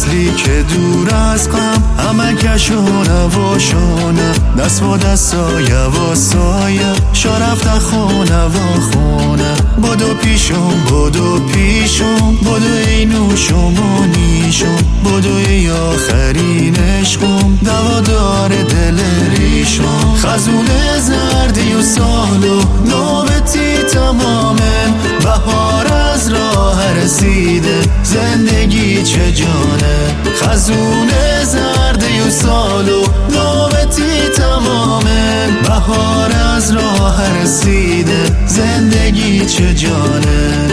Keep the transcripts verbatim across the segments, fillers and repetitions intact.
فصلی که دور از غم همه کشونه و شونه دست و دست سایه و سایه شا رفته خونه و خونه بدو پیشم بدو پیشم بدو ای نوشم و نیشم بدو ای آخرین عشقم دوا داره دل ریشم خزون زردی و سال و نوبتی تمامه بهار از راه رسیده زندگی چه جانه خزون زردی و سال و نوبتی تمامه بهار از راه رسیده زندگی چه جانه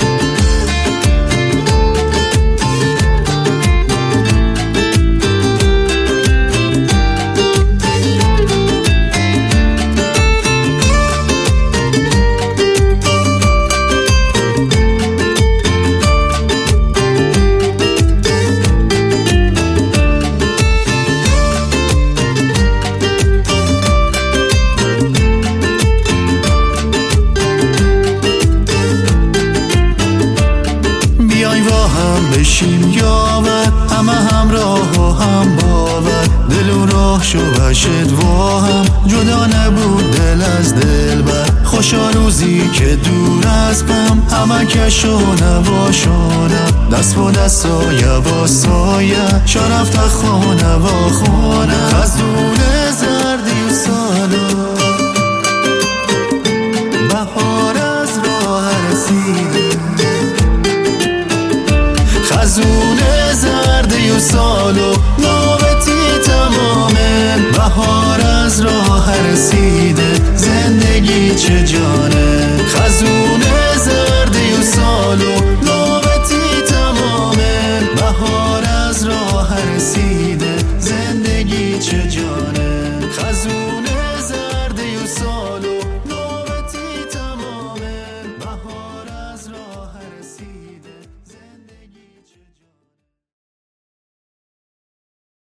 بشیم یاور همه همراه و هم باور دل و راه شو بشد و هم جدا نبود دل از دل بر خوشا روزی که دور از غم همه کشونه و شونه دست و دست سایه و سایه شا رفته خونه و خونه خزون زردی و سالو بهار از راه رسید